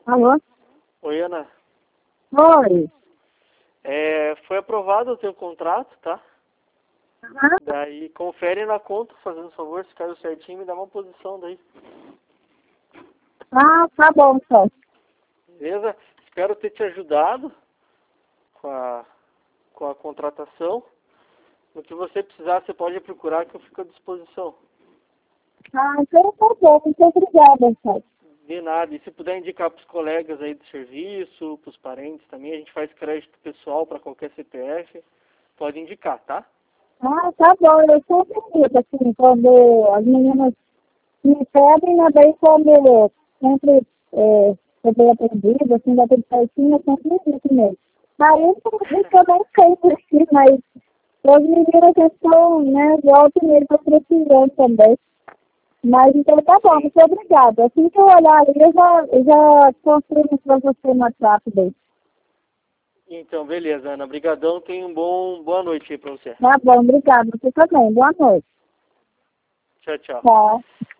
Alô? Oi, Ana. Oi. Foi aprovado o teu contrato, tá? Aham. Daí confere na conta, fazendo favor, se caiu certinho, me dá uma posição daí. Ah, tá bom, então. Beleza? Espero ter te ajudado com a contratação. No que você precisar, você pode procurar que eu fico à disposição. Ah, então tá bom. Muito obrigada, então. De nada. E se puder indicar para os colegas aí do serviço, para os parentes também, a gente faz crédito pessoal para qualquer CPF. Pode indicar, tá? Ah, tá bom. Eu sempre digo, assim, quando as meninas me pedem, né, daí quando eu sempre sou bem atendida, assim, dá tudo certinho, eu sempre me digo mesmo. Aí eu também sei por aqui, mas as meninas que estão, né, de alto nível, estão precisando também. Mas então tá bom, Sim. muito obrigada. Assim que eu olhar ali, eu já confirmo para você no WhatsApp daí. Então, beleza, Ana. Obrigadão. Tenha boa noite aí para você. Tá bom, obrigada. Você também. Boa noite. Tchau, tchau. Tchau.